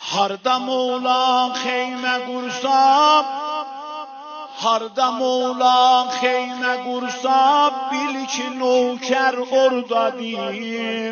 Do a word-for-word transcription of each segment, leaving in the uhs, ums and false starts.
Harda Mevla xeymə qursam, harda Mevla xeymə qursam, bil ki nökər ordadır.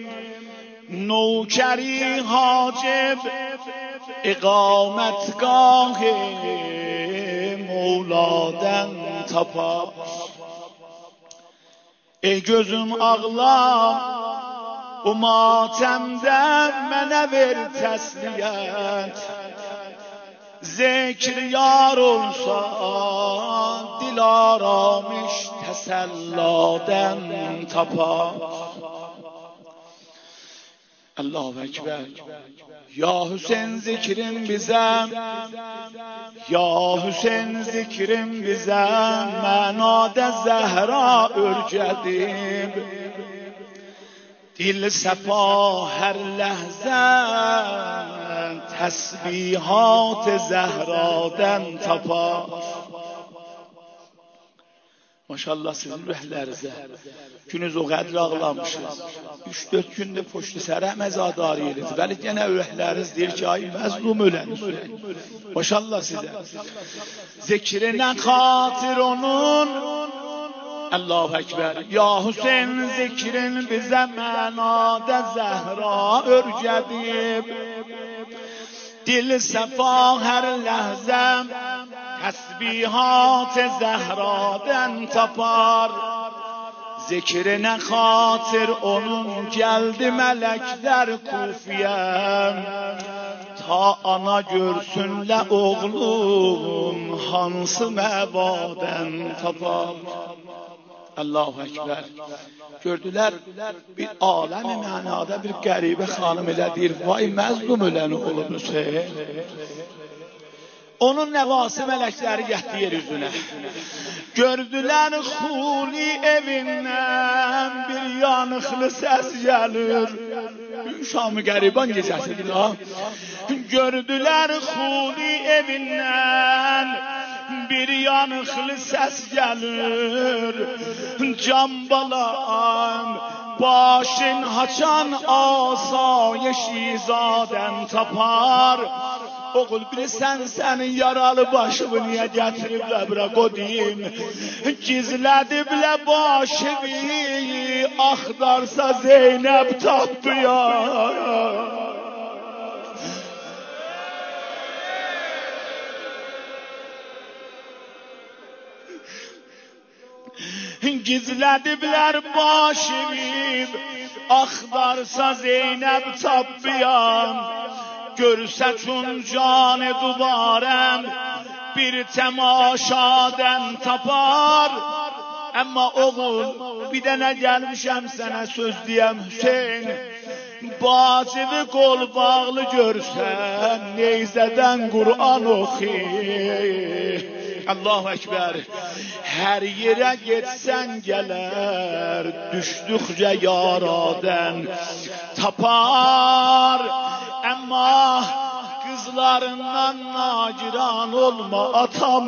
Nökəri hacib iqamətgah Mevladan tapar. Ey gözüm ağlam, bu matəmdən mənə ver təsliyyət. Zikr yar olsa, dil aramış təsəlladən tapar. Allahu Ekber. Ya Hüseyin zikrin bize, ya Hüseyin zikrin bize, mənada Zəhra örgədib. Dil səfa hər ləhzə, təsbihat Zəhradən tapar. Maşallah sizin rühlərinizə günüz o qədr ağlamışız. Üç dört gündə poştu sərə məzadar edilir. Bəli yenə rühləriniz deyir ki, ay məzlum ölən. Maşallah sizə. Zikrinə xatir onun. Allahu Ekber. Ya Hüseyin zikrin bizə mənada Zəhra örgədib. Dil səfa hər ləhzəm, təsbihat Zəhradən tapar. Zikrinə xatir onun gəldi mələklər Kufiyəm. Ta ana görsünlə oğlum hansı məvadən tapar. Allahu Ekber. Gördülər bir aləmi mənada bir qəribə xanım elə deyir, vay məzlum öləni olub Hüseyin. Onun nəvası mələkləri getdi yer üzünə. Gördülər xuli evindən bir yanıqlı səs gəlir. Şam-ı qəriban gecəsidir ha. Gördülər xuli evindən bir yanıqlı səs gəlir. Can balam, başın haçan asayişi zadən tapar. Oğul bilirsən sənin yaralı başımı niyə gətiriblər bura qodim. Gizlədiblə başımı, axtarsa Zeynəb tapmıyor. Gizlədiblər başımı, axtarsa Zeynəb tapmıyor. Görsə çün canı dubarəm, bir təmaşadən tapar. Amma oğul, bir dənə gəlmişəm sənə söz deyəm Hüseyin. Bacıvı qol bağlı görsən, neyzədən Qur'an oxuyur. Allahu Ekber. Hər yerə getsən gələr, düşdükcə yaradan tapar. Amma qızlarından nagiran olma, atam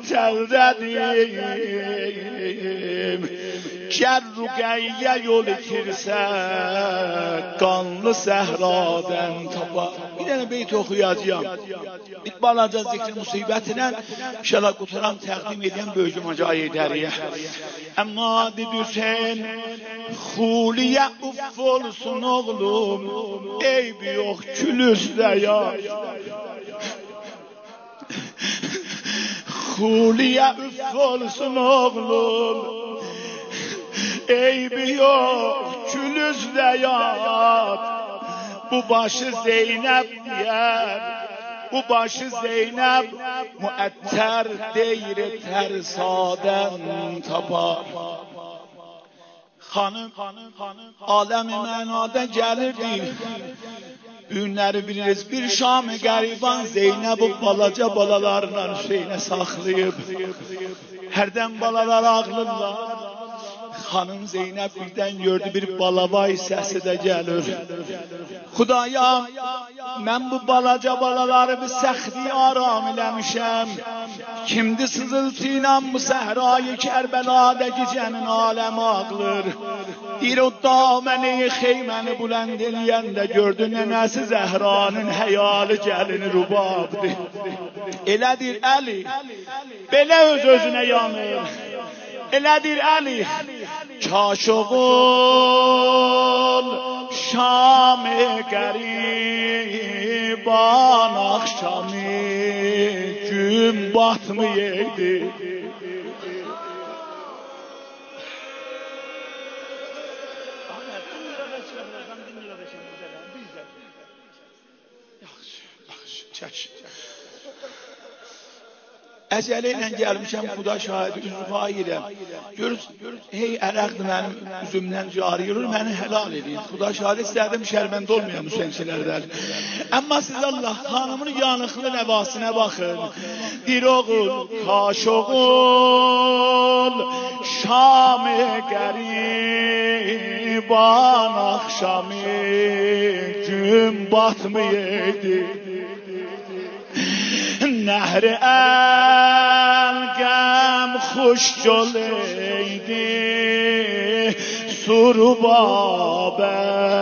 məqtəldədir. Gər Rüqəyyə yol itirsə, qanlı səhradən tapar. Bir dənə beyt oxuyacağım. Bir balaca zikri musibətinə inşallah qutaram təqdim edəyəm böyük macayı edəriyə. Amma dedi Hüseyin, xuliyə uff olsun oğlum, eybi yox külüzdə ya. Xuliyə uff olsun oğlum, eybi yox külüzdə yat. Bu başı Zeynəb deyər, bu başı Zeynəb müəttər deyir tərsadən tapar. Xanım aləmi mənada gəlirdi. Günləri biliriz, bir Şam-ı qəriban Zeynəb-i balaca balalarla Hüseynə saxlayıb. Hərdən balalar ağlırlar. Xanım Zeynəb birdən gördü bir balavay səsi də gəlir. Xudayam, mən bu balaca balaları bir səxti aram eləmişəm. Kimdi sızıltı ilə bu səhrayı Kərbəladə gecənin aləmi ağlır. Deyir o daməni xeyməni bulənd eləyəndə gördü nənəsi Zəhranın həyalı gəlini Rubabdır. Elədir Əli, belə öz-özünə yanır. Elədir Əli, kaş oğul Şam-ı qəriban axşamı gün batmayaydı. Əcələ ilə gəlmişəm, Xuda şahidi, üzrxah edirəm. Görürsün, hey ərəqdir mənim üzümdən cari yürür, məni helal edin. Xuda şahidi istədim şərməndə olmayan müsənçilərdən. Amma siz Allah xanımın yanıqlı nəvasına baxın. Bir oğul, kaş oğul, Şam-ı qəriban axşamı gün batmayaydı. Nehri elgem خوش جلeydi Surubabə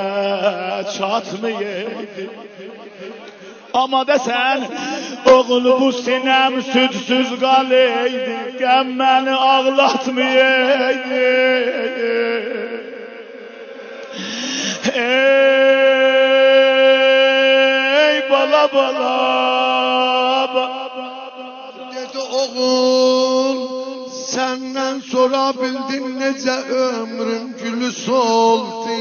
çatmayaydı. Ama desen oğul bu sinem sütsüz qaleydi, Gəm məni ağlatmayaydı. Ey bala bala, oğul, senden sorabildin nece ömrüm gülü soldu.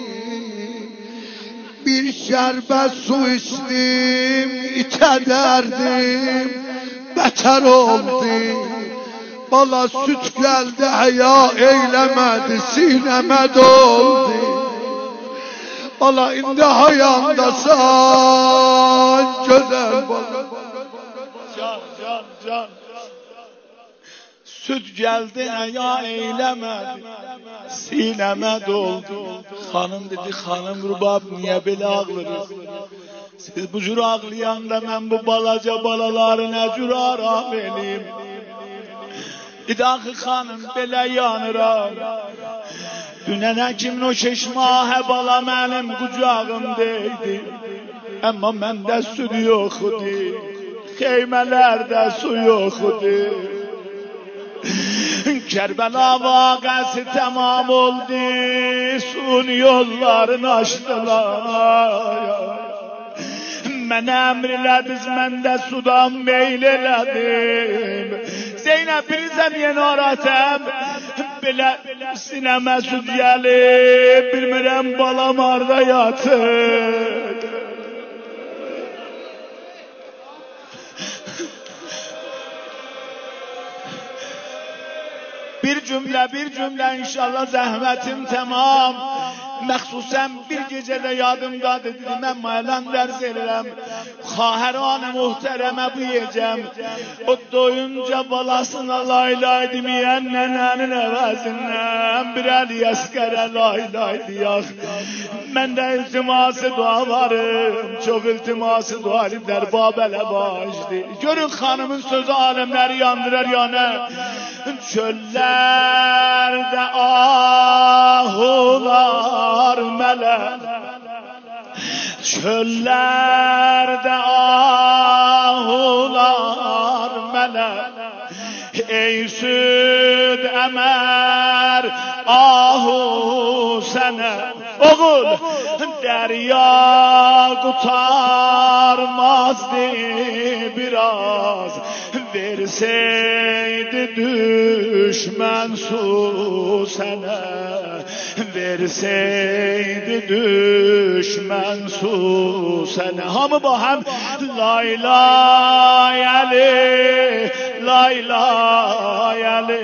Bir şerbet su içtim, içe derdim, beter oldu. Bala süt geldi, haya eylemedi, sineme doldu. Bala indi hayandasan, güzel bala. Can, can, can. Süt geldi ya eylemedi, sineme doldu. Hanım dedi, hanım Rubab niye böyle ağlırız? Siz bu cür ağlayanda ben bu balaca balaları ne cür aram eleyim? İdahı hanım belə yanıram. Dünənə kimin o şeşmahə bala mənim qucağımdaydı. Amma məndə süt yoxdu, xeymələrdə su yoxdu. Kərbəla vaqəsi tamam oldu, sun yollarını açdılar. Mən əmr elədiniz, mən də sudan meyl elədim. Zeynəb bilirsən yeni aratəm, belə sinəmə süt gəlib, bilmirəm balam arda yatır. Bir cümle bir cümle inşallah zəhmətim tamam. Məxsusən bir gecədə yadımdadır, dedim, mən məyələn dərz edirəm. Xahəran-ı muhtərəmə bu yecəm. O doyunca balasına lay lay deməyən nənənin əvəzindən bir əli əskərə lay lay deyək. Məndə iltiması dua varım, çox iltiması dua edər, babələ başdı. Görün xanımın sözü aləmləri yandırar yana. Çöllərdə ahular mələ, çöllərdə ahular mələ, ey süd əmər ahu sənə. Oğul, derya kurtarmazdı biraz, verseydi düşman su sana, verseydi düşman su sana. Hamı bahem lay lay Ali, lay lay Ali.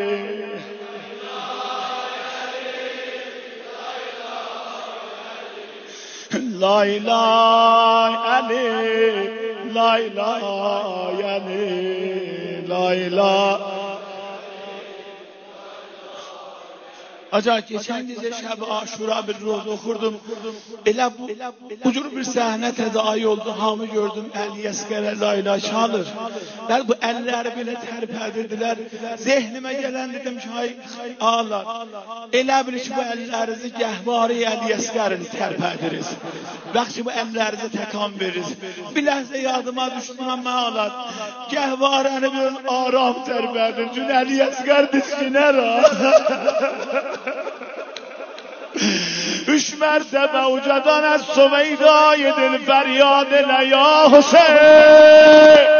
Lay lay Ali, lay lay Ali, lay lay. Aca geçen gece şəb Aşura bir roza okurdum. Elə bu, bu cür bir səhne tədayi oldu. Hamı gördüm, Əli Əsgərə layla çalır. Bəli bu əlləri belə tərpədirdilər. Zehnimə gələn dedim ki, ay ağalar, elə bil ki bu əllərinizi gəhvari Əli Əsgərin tərpədiriz. Bax ki bu əllərinizi təkan veririz. Bir ləhzə yadıma düşdüm amma ağalar, gəhvarəni bir aram tərpədir. Cün Əli Əsgər diskinər ha. Üç mertebe ucadan az Süveyda'yı dil feryad ile ya Hüseyin.